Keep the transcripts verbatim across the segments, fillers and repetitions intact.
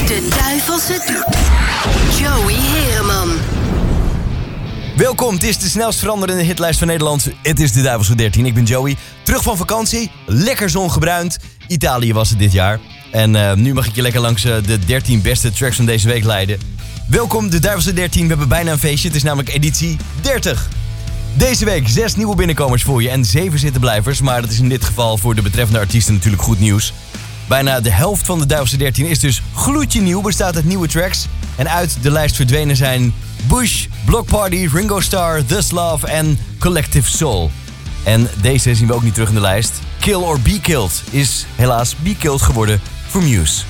De Duivelse Joey Heerman. Welkom, het is de snelst veranderende hitlijst van Nederland. Het is de Duivelse dertien, ik ben Joey. Terug van vakantie, lekker zongebruind. Italië was het dit jaar. En uh, nu mag ik je lekker langs uh, de dertien beste tracks van deze week leiden. Welkom, de Duivelse dertien, we hebben bijna een feestje. Het is namelijk editie dertig. Deze week zes nieuwe binnenkomers voor je en zeven zittenblijvers. Maar dat is in dit geval voor de betreffende artiesten natuurlijk goed nieuws. Bijna de helft van de Duivelse dertien is dus gloedje nieuw, bestaat uit nieuwe tracks. En uit de lijst verdwenen zijn Bush, Block Party, Ringo Starr, Thus Love en Collective Soul. En deze zien we ook niet terug in de lijst. Kill or Be Killed is helaas Be Killed geworden voor Muse.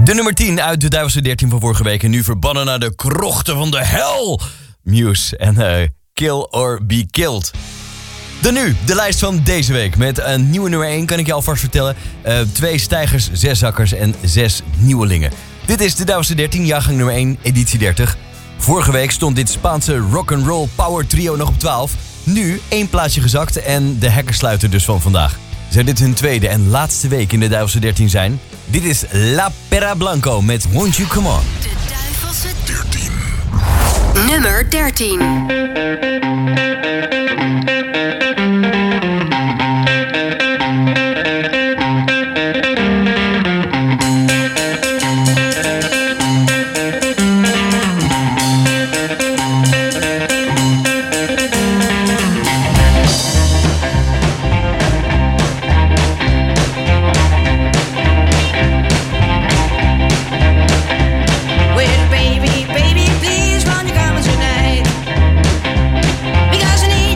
De nummer tien uit de Duivelse dertien van vorige week. En nu verbannen naar de krochten van de hel. Muse en uh, Kill or Be Killed. Dan nu, de lijst van deze week. Met een nieuwe nummer één, kan ik je alvast vertellen. Uh, twee stijgers, zes zakkers en zes nieuwelingen. Dit is de Duivelse dertien, jaargang nummer één, editie dertig. Vorige week stond dit Spaanse rock'n'roll power trio nog op twaalf. Nu één plaatsje gezakt en de hekkersluiter dus van vandaag. Zou dit hun tweede en laatste week in de Duivelse dertien zijn? Dit is La Perra Blanco met Won't You Come On. De Duivelse dertien. Nummer dertien. Well, baby, baby, please run your comments tonight. Because I need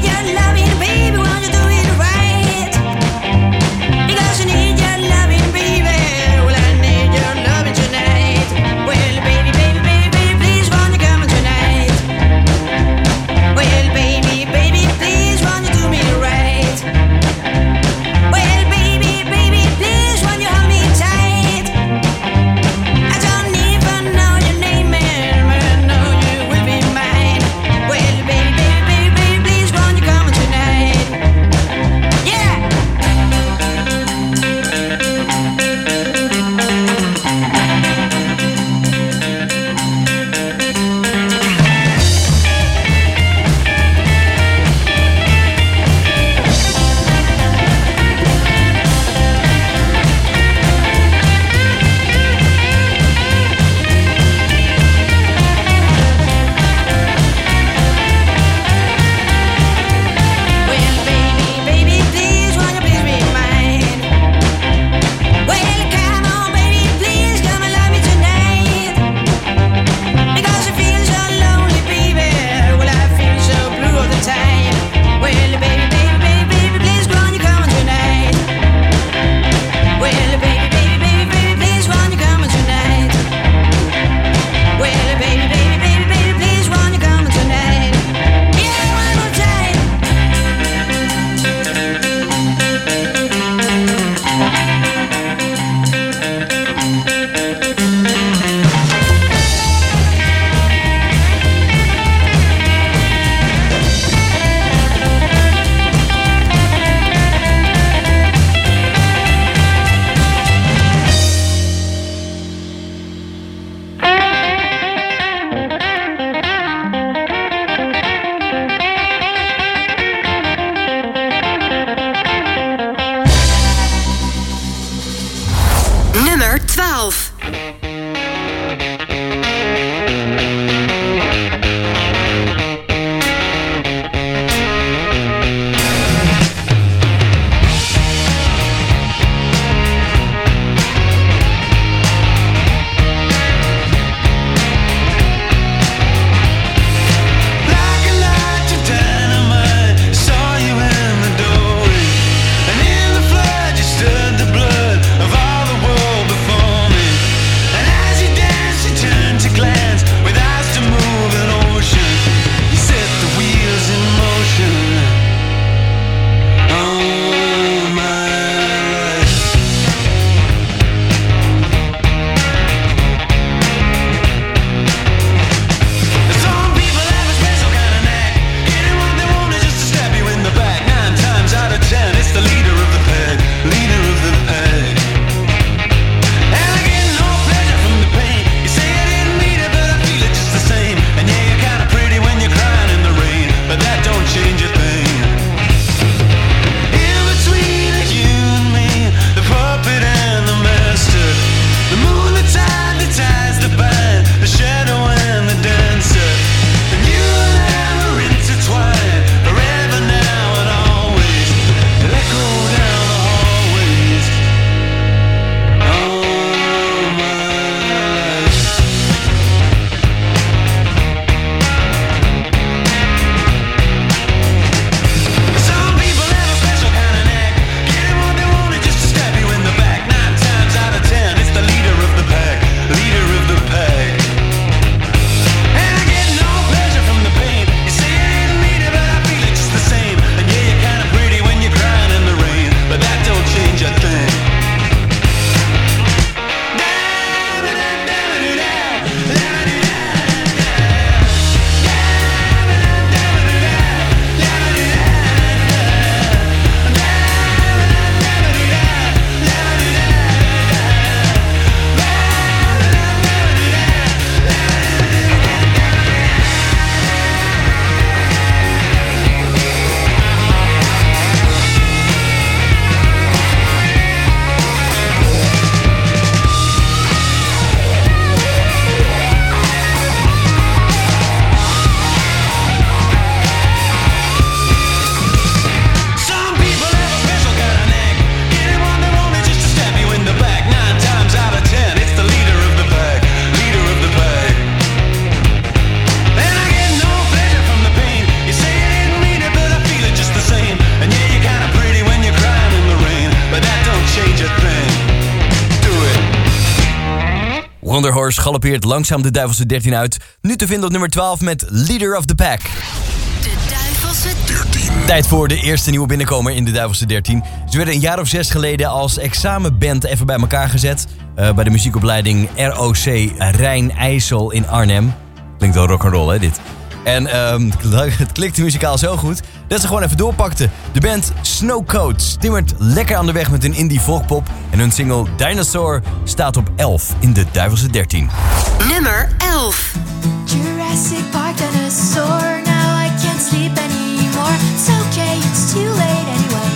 Von der Horst galoppeert langzaam de Duivelse dertien uit. Nu te vinden op nummer twaalf met Leader of the Pack. De Duivelse dertien. Tijd voor de eerste nieuwe binnenkomer in de Duivelse dertien. Ze werden een jaar of zes geleden als examenband even bij elkaar gezet. Uh, bij de muziekopleiding R O C Rijn-IJssel in Arnhem. Klinkt wel rock'n'roll, hè, dit? En um, het klikte muzikaal zo goed dat ze gewoon even doorpakten. De band Snowcoats timmert lekker aan de weg met een indie folkpop. En hun single Dinosaur staat op elf in de Duivelse dertien. Nummer elf. Jurassic Park dinosaur. Now I can't sleep anymore. It's okay, it's too late anyway.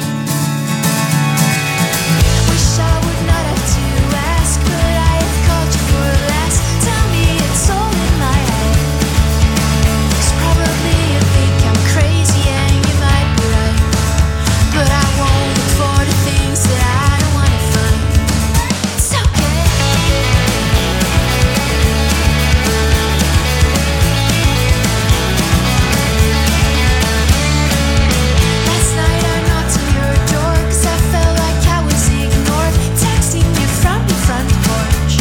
Wish I would not have to ask, but I have called you for last. Tell me it's all in my head. 'Cause probably you think I'm crazy and you might be right, but I won't look for the things that I don't wanna find. It's okay. Last night I knocked on your door 'cause I felt like I was ignored, texting you from the front porch.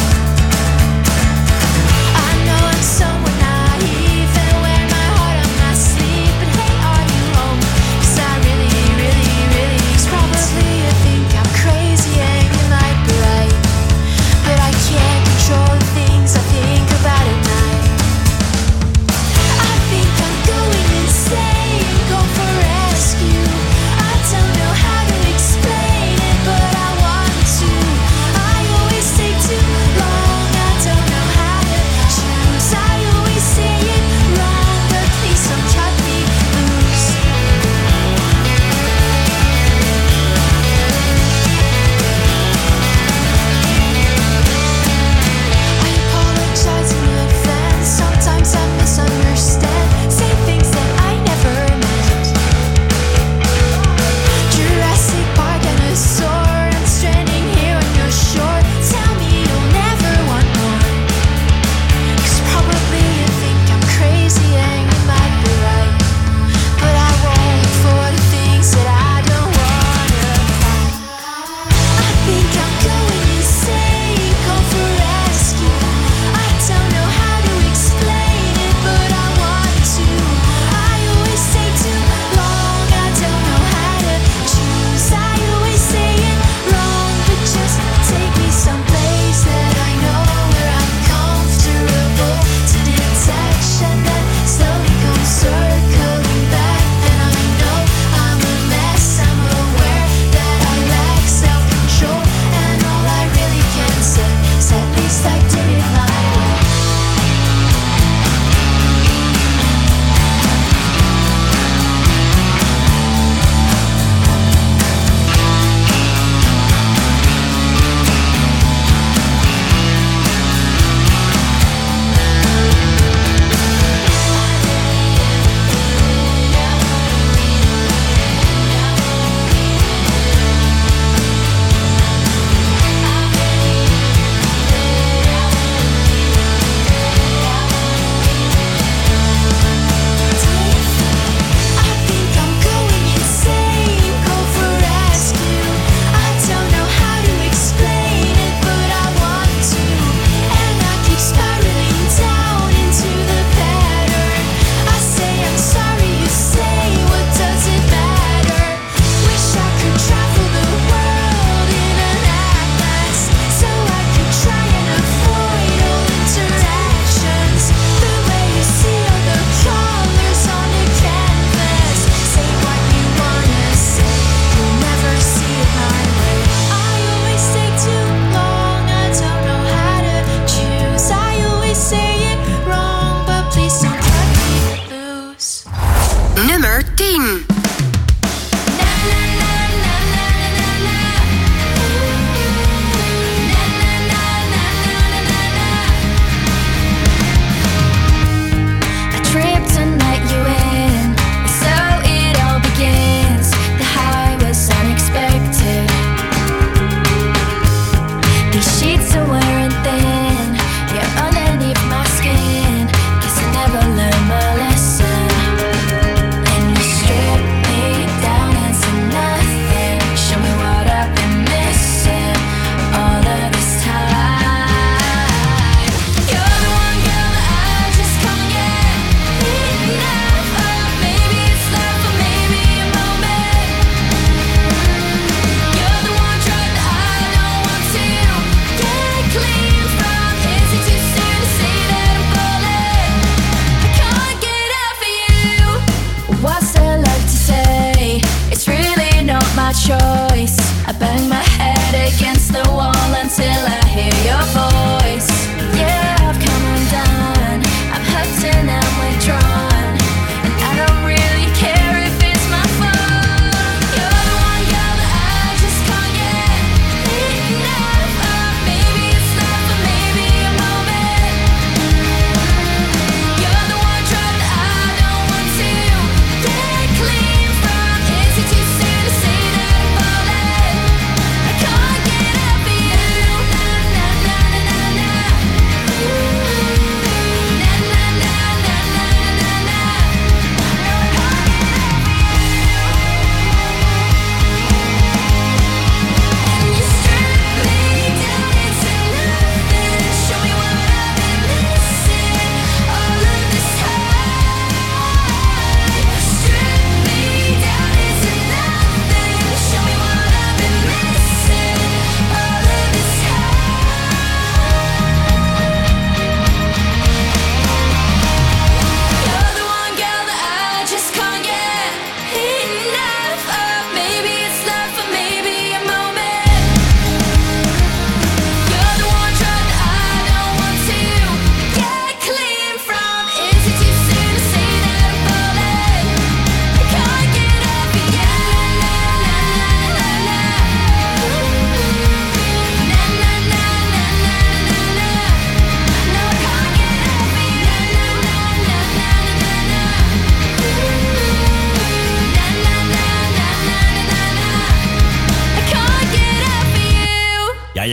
I know I'm somewhat naive and wear my heart on my sleeve, but hey, are you home? 'Cause I really, really, really, 'cause probably you think I'm crazy and you might be right, but I can't control the things I think about at night. I think I'm going insane, go for rescue. I don't know how to explain it, but I want to. I always take too long, I don't know how to choose. I always say it wrong, but please don't cut me loose. I apologize in advance. Sometimes I misunderstand, say things that I never meant. Jurassic Park dinosaur, I'm stranding here on your shore. Tell me you'll never want more. 'Cause probably you think I'm crazy and you might be right, but I won't look for the things that I don't wanna find. I think I'm going insane, call for rescue. I don't know how to explain it, but I want to. I always take too long, I don't know how to choose. I always say it wrong, but just take me someplace that I know where I'm comfortable. To detection that slowly comes circling back, and I know I'm a mess. I'm aware that I lack self-control, and all I really can say is at least I did it my way. I think I'm going insane, call for rescue. I don't know how to explain it, but I want to. And I keep spiraling down into the pattern. I say I'm sorry, you say, what does it matter? Wish I could travel the world in an atlas, so I could try and avoid all interactions. The way you see all the colors on the canvas. Say what you wanna say, you'll never see it my way. I always take too long, I don't know how to choose. I always say it wrong, but please don't cut me loose. Nummer tien. Na na na na na na na. Na na na na na na na. I tripped and let you in, so it all begins. The high was unexpected. These sheets are wearing thin, you're underneath my skin. Guess I never learned my lesson. And you strip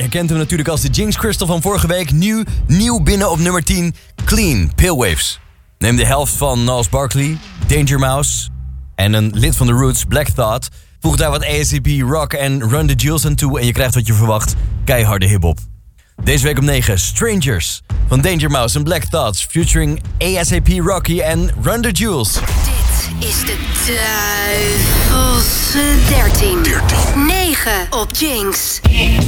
herkent hem natuurlijk als de Jinx Crystal van vorige week. Nu nieuw binnen op nummer tien, Clean, Pillwaves. Neem de helft van Gnarls Barkley, Danger Mouse en een lid van The Roots, Black Thought. Voeg daar wat A S A P rock en Run the Jewels aan toe en je krijgt wat je verwacht, keiharde hiphop. Deze week op negen, Strangers van Danger Mouse en Black Thoughts, featuring A S A P Rocky en Run the Jewels. Dit is de duivelse dertien. negen op Jinx.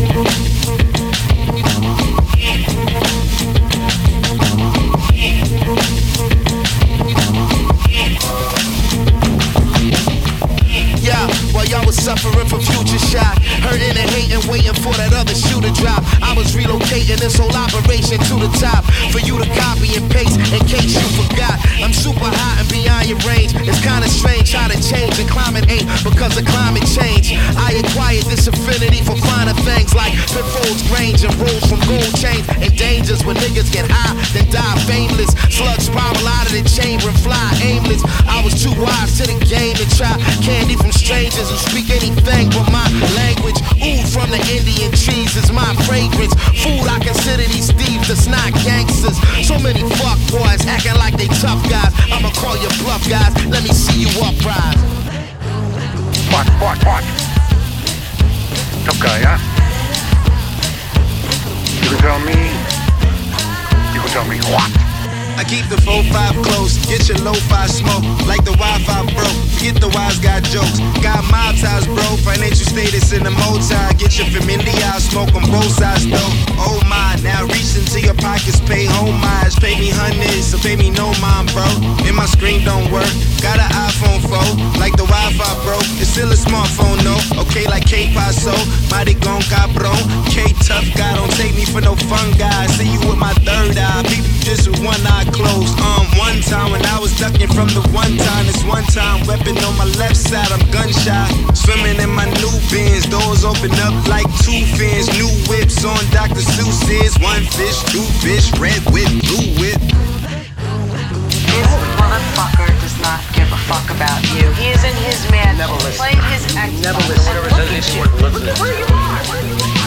Yeah, while y'all was suffering from future shock, hurting and hating, waiting for that other shoe to drop, I was relocating this whole operation to the top for you to copy and paste in case you forgot. I'm super hot and beyond your range. It's kinda strange how to change and climate ain't because of climate change. I acquired this affinity for finer things like pitfalls, range, and rules from gold chains and dangers when niggas get high, then die fameless. Slugs spiral out of the chamber and fly aimless. I was too wise to the game to try candy from strangers who speak anything but my language. Ooh, from the Indian trees is my fragrance. Food, I consider these thieves that's not gangsters. So many fuck boys acting like they tough guys. I'ma call you bluff guys. Let me see you uprise. What, what, what? Tough guy, huh? You can tell me. You can tell me what? I keep the four five close, get your lo-fi smoke. Like the Wi-Fi broke, forget the wise guy jokes. Got mob ties, bro, financial status in the multi. Get your familiar, smoke on both sides, though. Oh my, now reach into your pockets, pay homage. Pay me hundreds, so pay me no mind, bro. And my screen don't work, got an iPhone four. Like the Wi-Fi broke, it's still a smartphone, no. Okay, like K-Paso, mighty gon' cabrón. K-Tough guy, don't take me for no fun guy. See you with my third eye, peep you just with one eye closed. Um, one time when I was ducking from the one time, this one time weapon on my left side, I'm gunshot. Swimming in my new bins, doors open up like two fins. New whips on Doctor Seuss's. One fish, two fish, red whip, blue whip. This motherfucker does not give a fuck about you. He is in his man. Never listen. Played his Xbox. Never listen. And Never look said at anything you. worth listening Look at to. where you are. Where you are.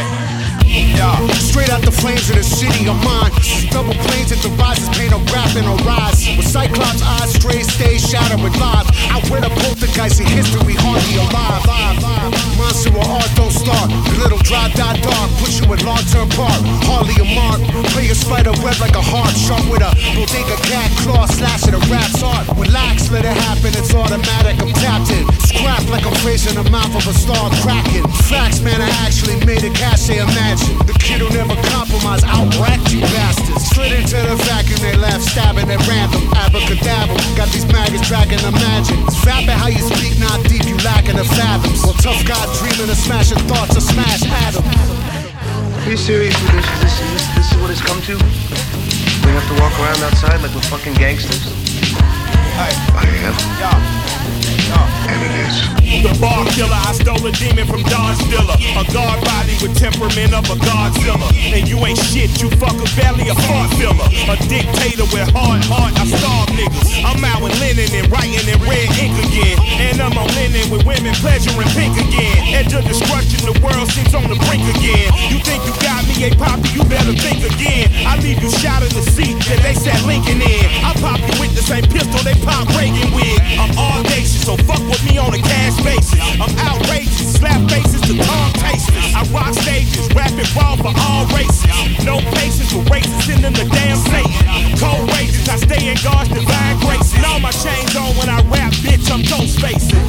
Yeah, straight out the flames of the city of mine. Double planes at the rises, paint a rap and a rise. With Cyclops eyes, straight stage shatter with live. I wear the poltergeist in history, hardly alive. Monster or art don't start. The little dry dot dark, put you in long-term park. Hardly a mark. Play a spider web like a heart, sharp with a bodega cat claw, slash at a rap's art. Relax, let it happen, it's automatic. I'm tapped in. Scrap like I'm facing the mouth of a star cracking. Facts, man, I actually made a cash, they imagine. The kid who never compromise, outracked you bastards. Slid into the vacuum, they laugh, stabbing at random. Abracadabra, got these maggots dragging the magic. It's vapid how you speak, not deep, you lacking the fathoms. Well, tough guy dreaming of smashing thoughts or smash atoms. Are you serious with this? Is this, is this, this is what it's come to? We have to walk around outside like we're fucking gangsters? Hey, I am. yeah. And it is. The bar killer, I stole a demon from Dodge Dilla. A guard body with temperament of a Godzilla. And you ain't shit, you fucking barely a fart filler. A dictator with hard heart, I starve niggas. I'm out with linen and writing in red ink again. And I'm on linen with women pleasuring pink again. Edge of destruction, the world seems on the brink again. You think you got me, a poppy, you better think again. I leave you shot in the seat that they sat Lincoln in. I pop you with the same pistol they pop Reagan with. I'm audacious, so fuck with me on a cash basis. I'm outrageous, slap faces to tongue tasters. I rock stages, rap it raw for all races. No patience with racists in them the damn Satan. Cold rages, I stay in God's divine grace. And all my chains on when I rap, bitch, I'm ghost facing.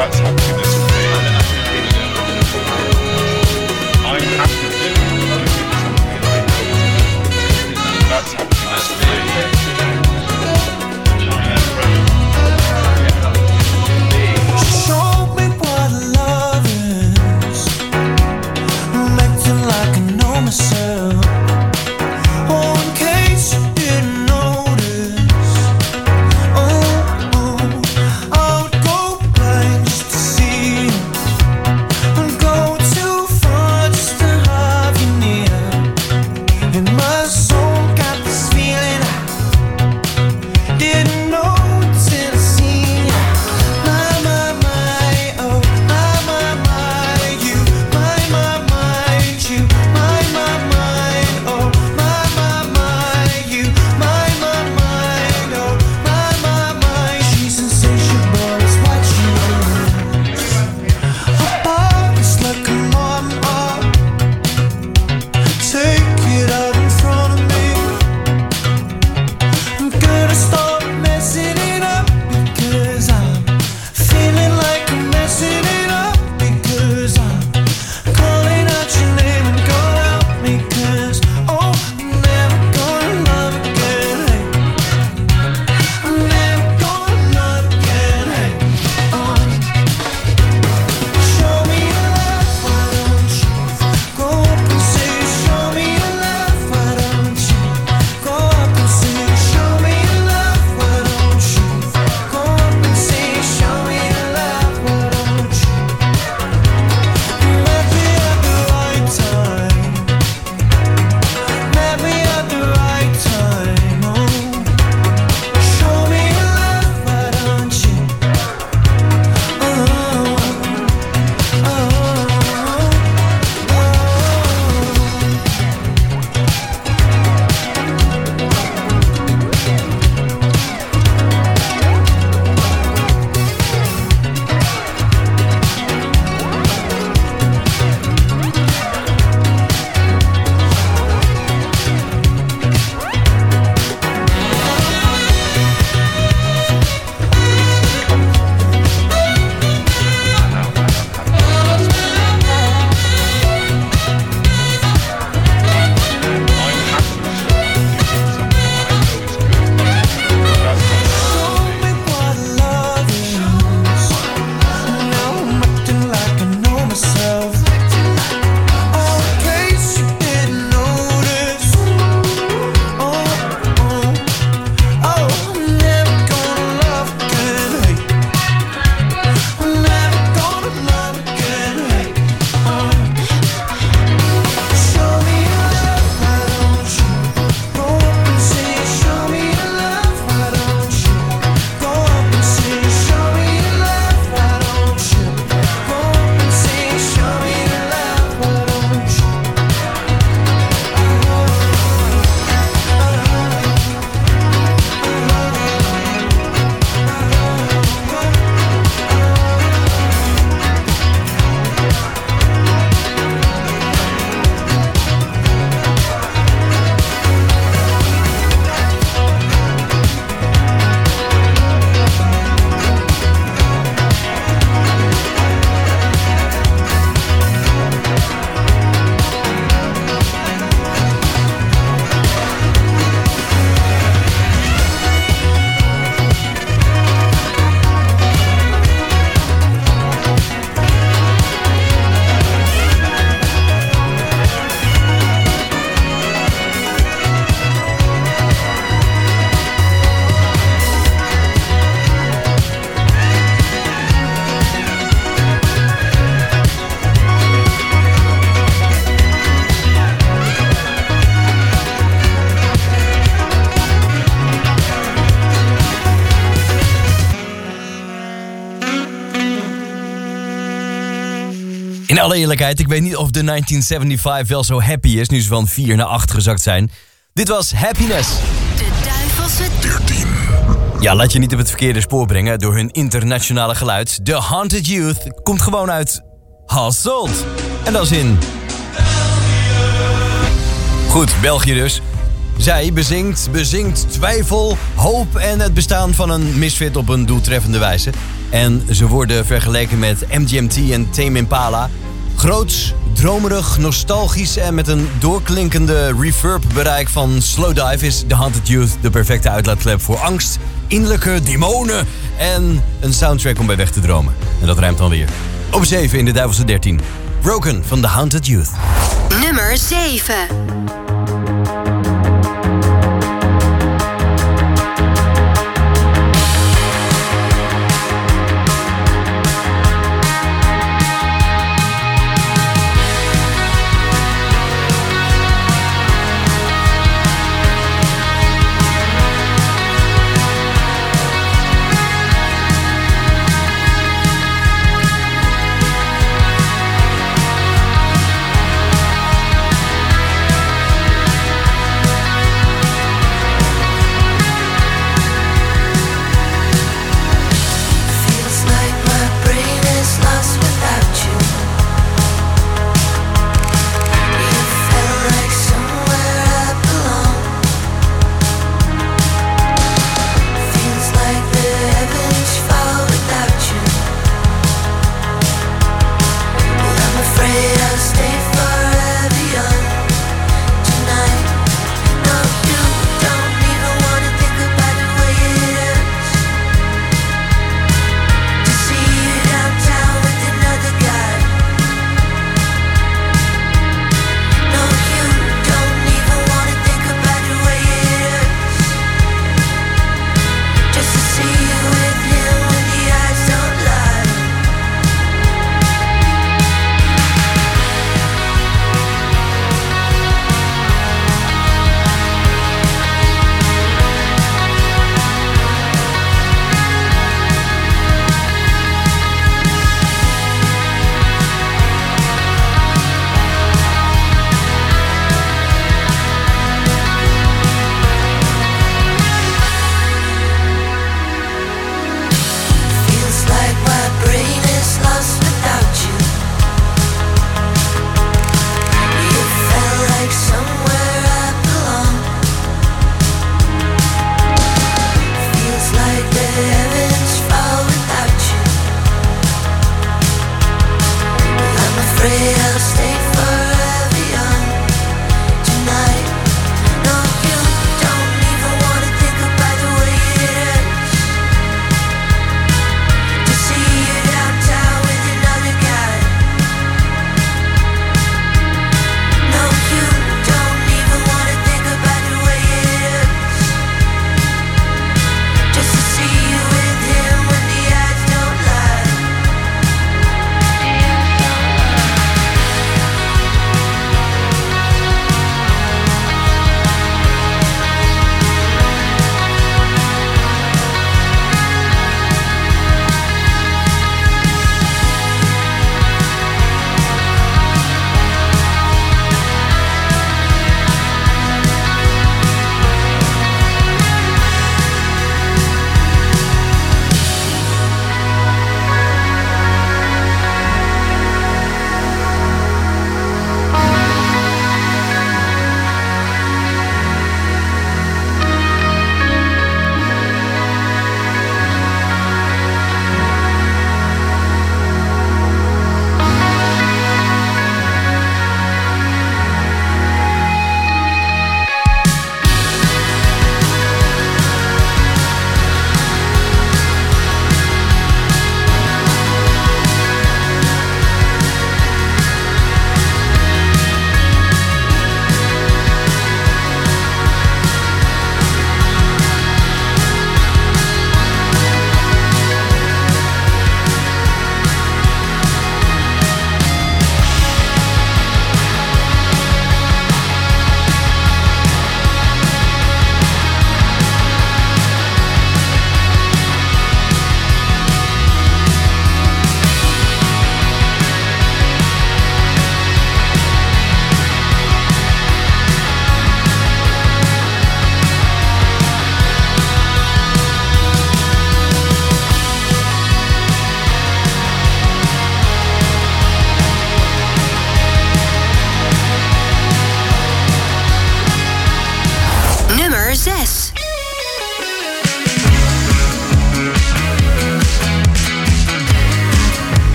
That's happiness for me. I'm happy with it. That's happiness for me. Show me what love is. I'm acting like I know myself. Oh, in case you didn't notice. Oh, oh, I would go blind just to see you. I'd go too far just to have you near. And my soul got this feeling I didn't know till I seen you. My, my, my, oh, my, my, my, you. My, my, my, you. My, my, my, oh, my, my, my, you. My, my, my, oh, my, my, my. She's insatiable, it's what she is. Her body's like a modern art. Take it out in front of me. I'm gonna start messing it up because I'm feeling like I'm messing it up because I'm calling out your name and call out me 'cause oh, I'm never gonna love again. Hey, I'm never gonna love again. Hey, oh, show me your love, why don't you go up and say, show me your love, why don't you go up and say, show me your love, why don't you go up and say, show me your love, why don't you? Met me at the right time, met me at the right time, oh, show me your love, why don't you? Oh, oh, oh. In alle eerlijkheid, ik weet niet of de negentien zevenenzeventig wel zo happy is nu ze van vier naar acht gezakt zijn. Dit was Happiness. De Duivelse dertien. Ja, laat je niet op het verkeerde spoor brengen door hun internationale geluid. The Haunted Youth komt gewoon uit Hasselt. En dat is in... Goed, België dus. Zij bezingt, bezingt twijfel, hoop en het bestaan van een misfit op een doeltreffende wijze. En ze worden vergeleken met M G M T en Tame Impala. Groots, dromerig, nostalgisch en met een doorklinkende reverb-bereik van Slow Dive is The Haunted Youth de perfecte uitlaatklep voor angst, innerlijke demonen en een soundtrack om bij weg te dromen. En dat rijmt dan weer. Op zeven in de Duivelse dertien. Broken van The Haunted Youth. Nummer zeven. Thank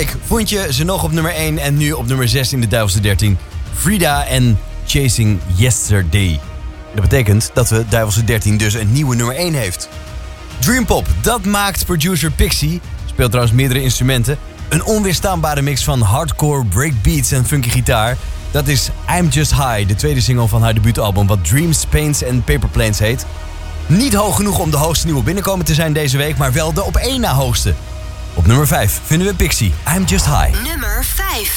week vond je ze nog op nummer één en nu op nummer zes in de Duivelse dertien. Frida en Chasing Yesterday. Dat betekent dat we Duivelse dertien dus een nieuwe nummer één heeft. Dreampop, dat maakt producer Pixie, speelt trouwens meerdere instrumenten, een onweerstaanbare mix van hardcore, breakbeats en funky gitaar. Dat is I'm Just High, de tweede single van haar debuutalbum, wat Dreams, Paints en Paper Planes heet. Niet hoog genoeg om de hoogste nieuwe binnenkomen te zijn deze week, maar wel de op één na hoogste. Op nummer vijf vinden we Pixie, I'm Just High. Nummer vijf.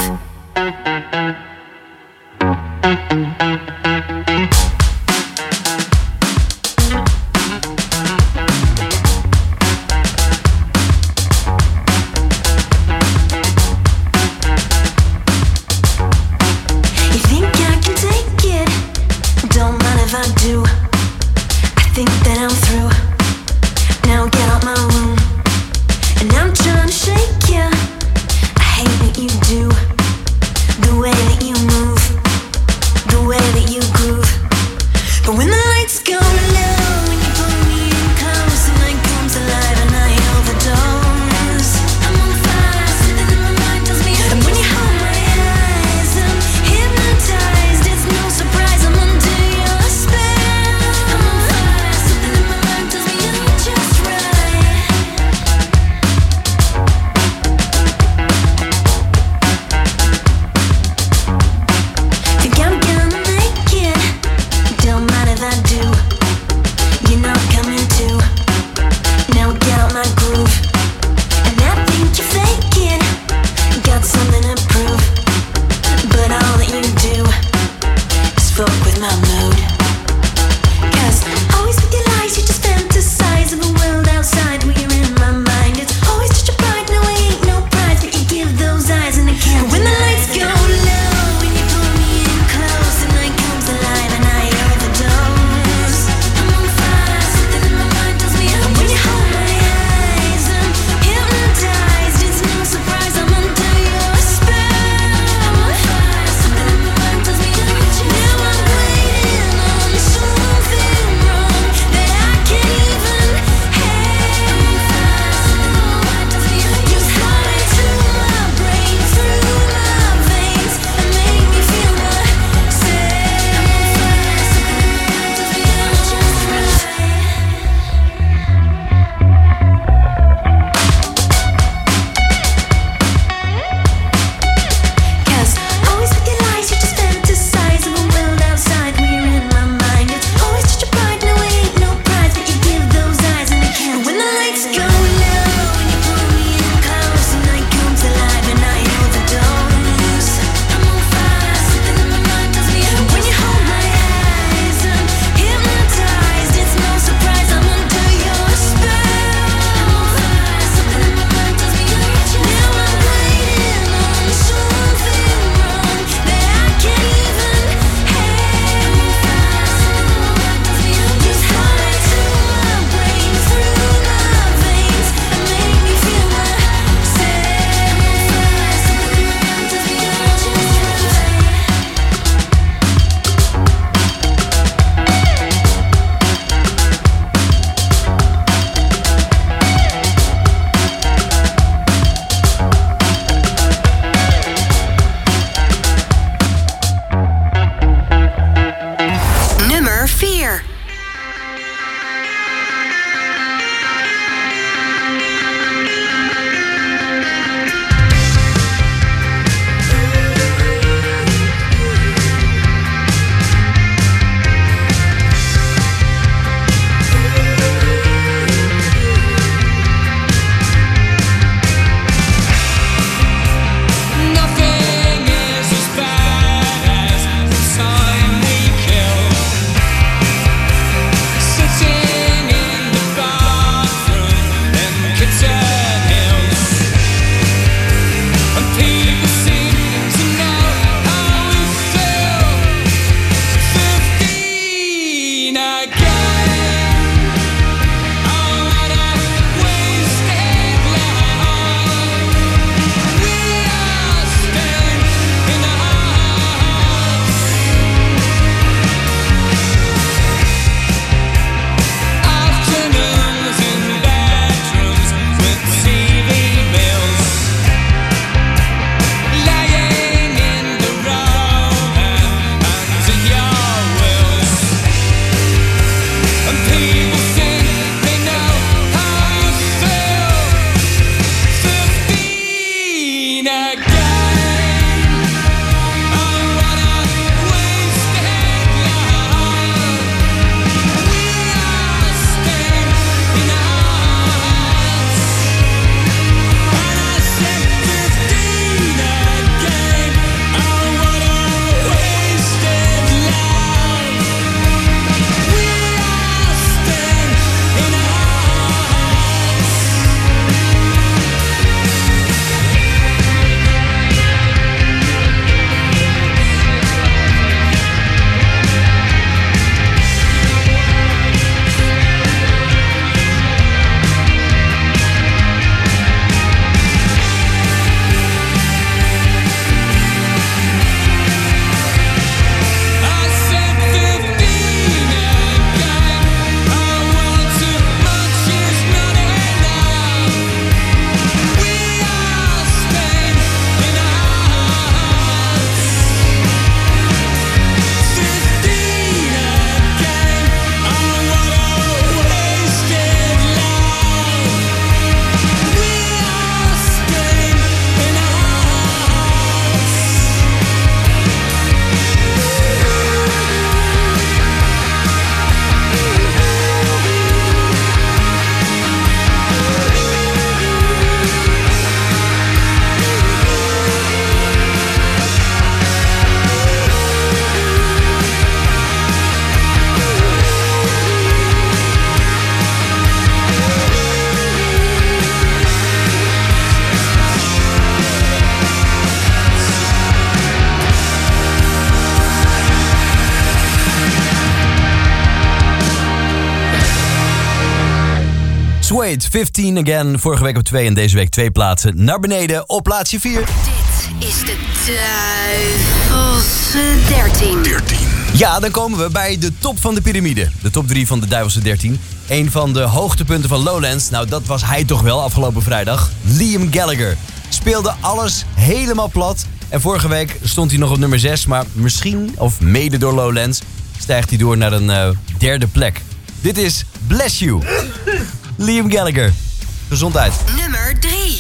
Suede, vijftien again. Vorige week op twee en deze week twee plaatsen naar beneden op plaatsje vier. Dit is de Duivelse dertien. dertien. Ja, dan komen we bij de top van de piramide. De top drie van de Duivelse dertien. Een van de hoogtepunten van Lowlands. Nou, dat was hij toch wel afgelopen vrijdag. Liam Gallagher. Speelde alles helemaal plat. En vorige week stond hij nog op nummer zes. Maar misschien, of mede door Lowlands, stijgt hij door naar een uh, derde plek. Dit is Bless You. Liam Gallagher. Gezondheid. Nummer drie.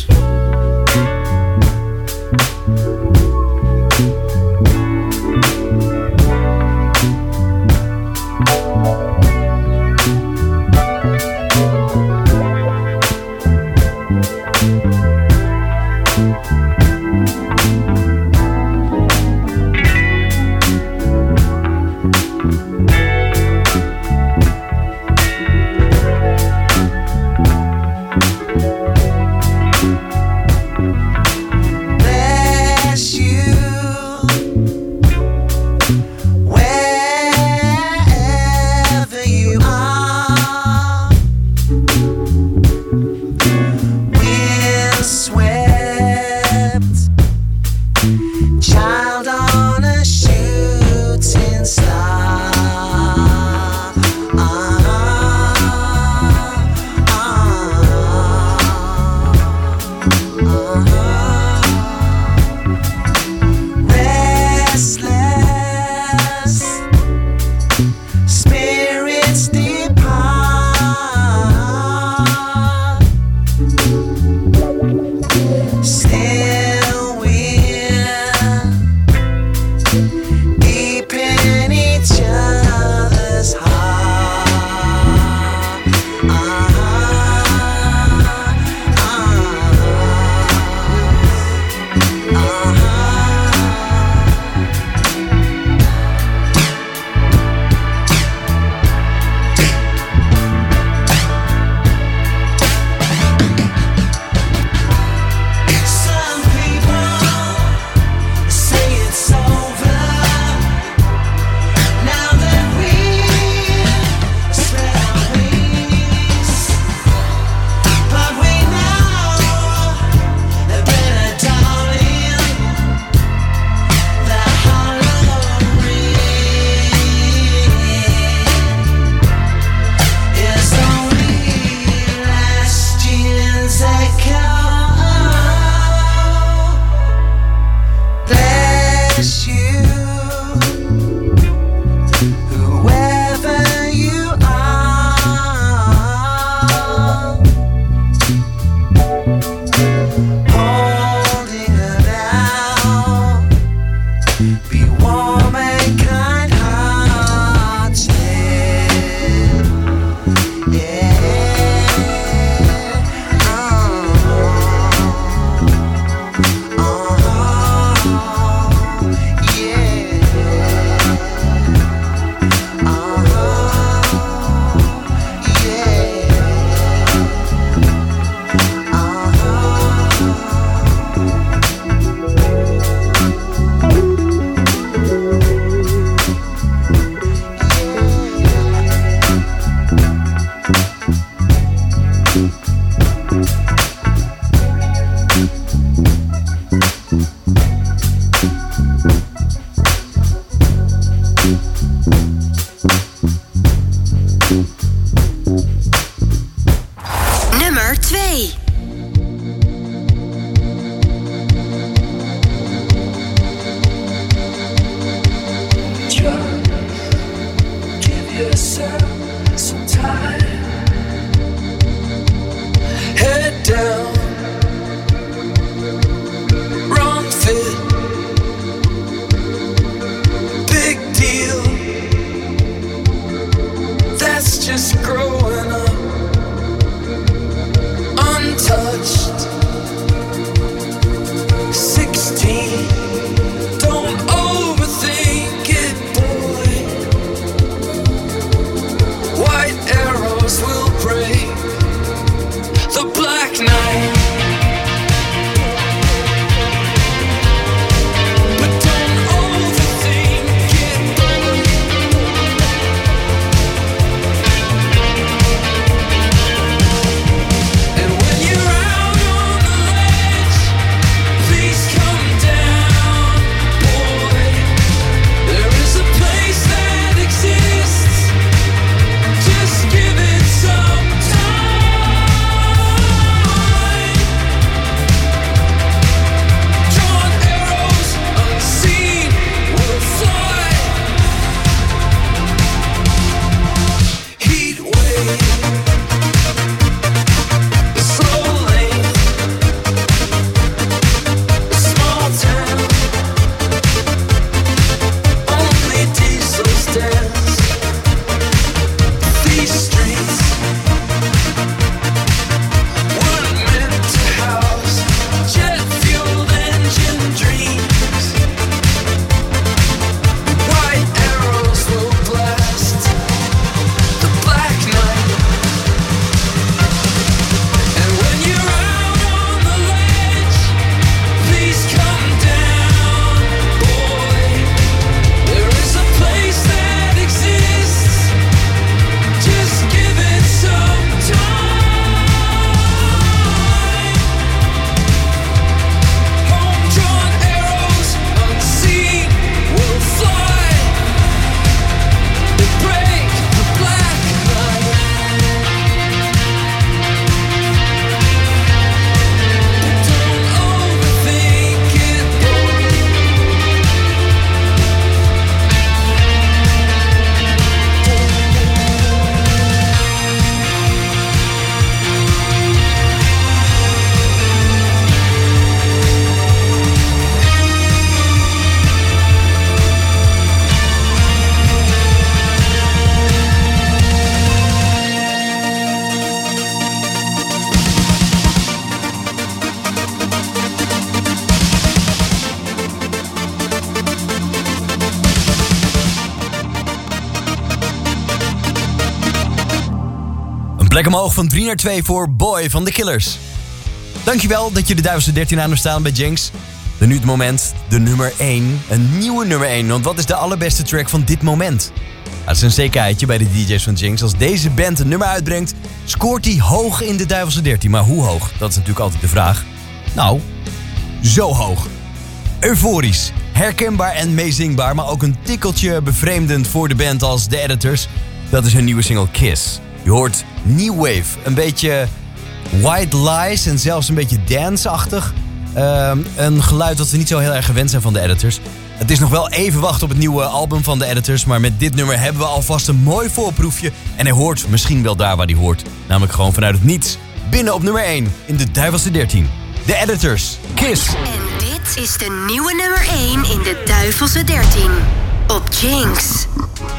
Plek omhoog van drie naar twee voor Boy van The Killers. Dankjewel dat je de Duivelse dertien aan hebt staan bij Jinx. Dan nu het moment, de nummer één. Een nieuwe nummer één, want wat is de allerbeste track van dit moment? Dat is een zekerheidje bij de D J's van Jinx. Als deze band een nummer uitbrengt, scoort hij hoog in de Duivelse dertien. Maar hoe hoog? Dat is natuurlijk altijd de vraag. Nou, zo hoog. Euforisch, herkenbaar en meezingbaar, maar ook een tikkeltje bevreemdend voor de band als The Editors. Dat is hun nieuwe single Kiss. Je hoort New Wave, een beetje White Lies en zelfs een beetje dance-achtig. Uh, een geluid dat we niet zo heel erg gewend zijn van de Editors. Het is nog wel even wachten op het nieuwe album van de Editors, maar met dit nummer hebben we alvast een mooi voorproefje. En hij hoort misschien wel daar waar hij hoort, namelijk gewoon vanuit het niets. Binnen op nummer één in de Duivelse dertien. De Editors, Kiss. En dit is de nieuwe nummer één in de Duivelse dertien. Op Jinx.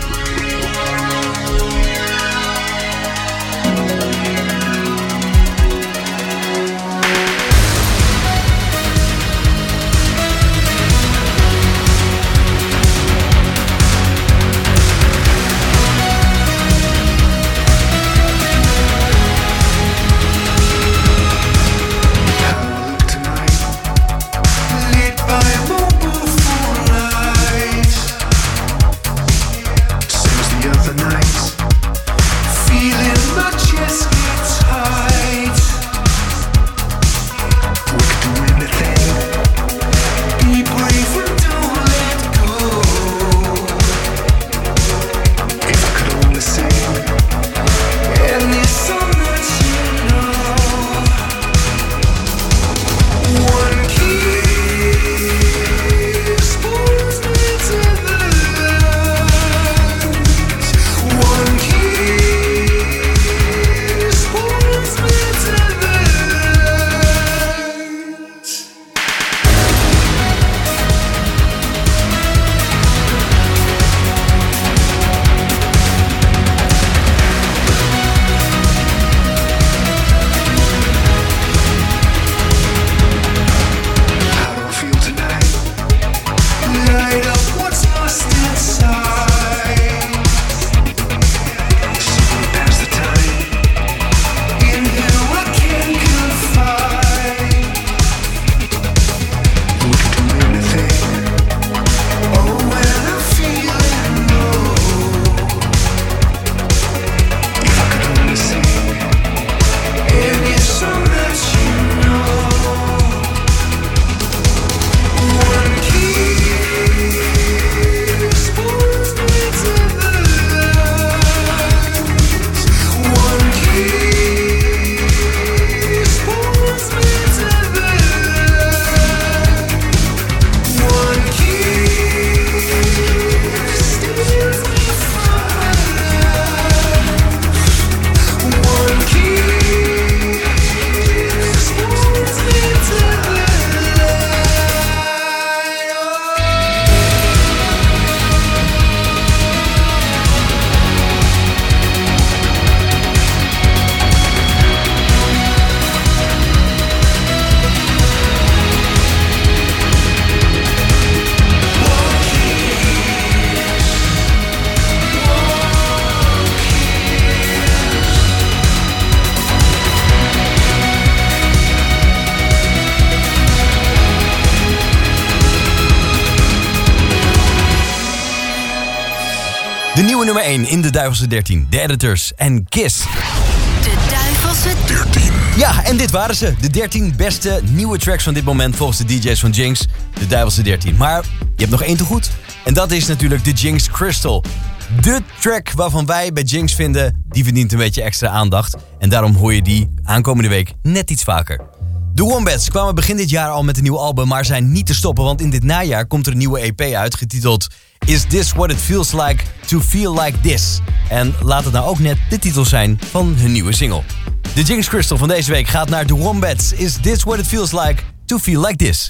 De nieuwe nummer één in de Duivelse dertien. De Editors en Kiss. De Duivelse dertien. Ja, en dit waren ze. De dertien beste nieuwe tracks van dit moment volgens de D J's van Jinx. De Duivelse dertien. Maar je hebt nog één te goed. En dat is natuurlijk de Jinx Crystal. De track waarvan wij bij Jinx vinden, die verdient een beetje extra aandacht. En daarom hoor je die aankomende week net iets vaker. De Wombats kwamen begin dit jaar al met een nieuw album, maar zijn niet te stoppen, want in dit najaar komt er een nieuwe E P uit, getiteld Is This What It Feels Like To Feel Like This? En laat het nou ook net de titel zijn van hun nieuwe single. De Jinx Crystal van deze week gaat naar de Wombats. Is This What It Feels Like To Feel Like This?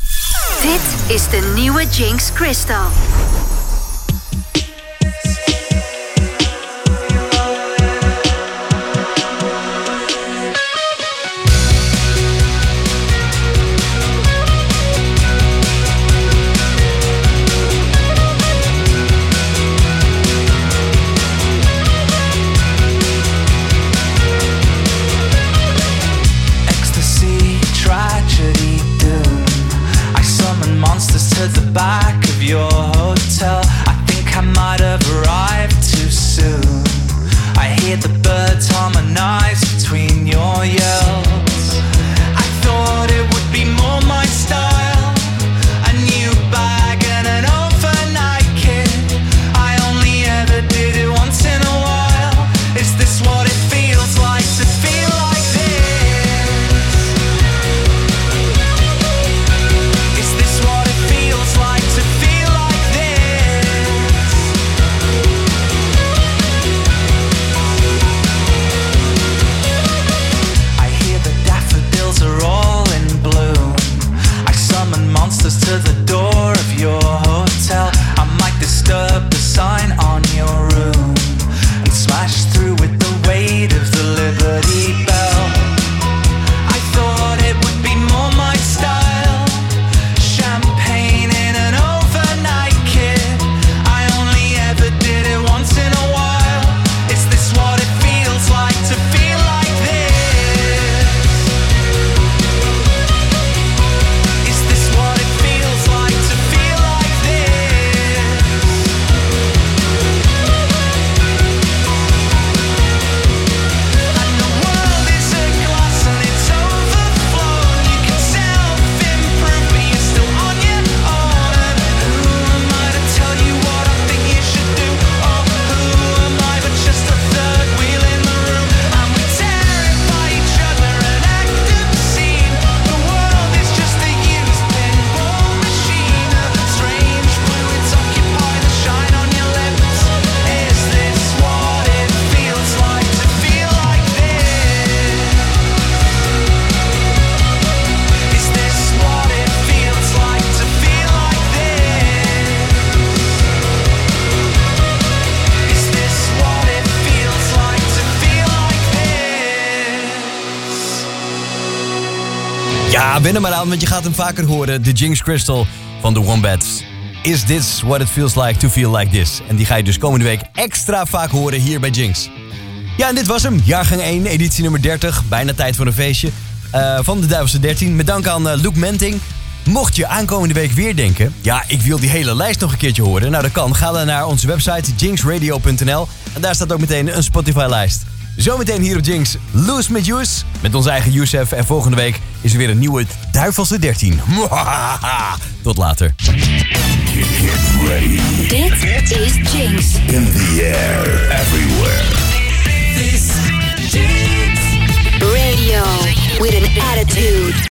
Dit is de nieuwe Jinx Crystal. hotel. I think I might have arrived too soon. I hear the birds harmonize between your yells. I thought it would be more my style. A new bag and an overnight kit. I only ever did it once in a while. Is this what it feels like to feel like this? Is this what it feels like to feel like this? I hear the daffodils are all in bloom. I summon monsters to the door of your hotel. I might disturb the sign on your room and smash through with the weight of the Liberty Bell. I thought it would be more my style. Champagne in an overnight kit. I only ever did it once in a while. Is this what it feels like to feel like this? Is this what it feels like to feel like this? And the world is a glass and it's overflowing. You can self-improve but you're still on your own. And who am I to tell you what I think you should do? Oh, who am I but just a third wheel in the room? And we terrify each other and act obscene. The world is just a used pinball machine. A strange fluids occupy the shine on your lips. Is this what it feels like to feel like this? Is this what it feels like to feel like this? Is this what it feels like to feel like this? Ja, wen er maar aan, want je gaat hem vaker horen. De Jinx Crystal van de Wombats. Is this what it feels like to feel like this? En die ga je dus komende week extra vaak horen hier bij Jinx. Ja, en dit was hem. Jaargang één, editie nummer dertig. Bijna tijd voor een feestje. Uh, van de Duivelse dertien. Met dank aan uh, Luke Menting. Mocht je aankomende week weer denken... ja, ik wil die hele lijst nog een keertje horen. Nou, dat kan. Ga dan naar onze website jinx radio punt n l. En daar staat ook meteen een Spotify-lijst. Zometeen hier op Jinx, Loose met Juice. Met onze eigen Youssef. En volgende week is er weer een nieuwe Duivelse dertien. Tot later. Dit is Jinx. In the air, everywhere. Radio with an attitude.